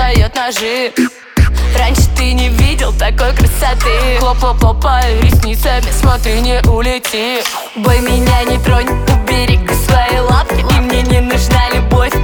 достает ножи. Раньше ты не видел такой красоты. Хлоп-хлоп-хлопаю ресницами, смотри, не улети. Бой, меня не тронь, убери свои лапки. И мне не нужна любовь,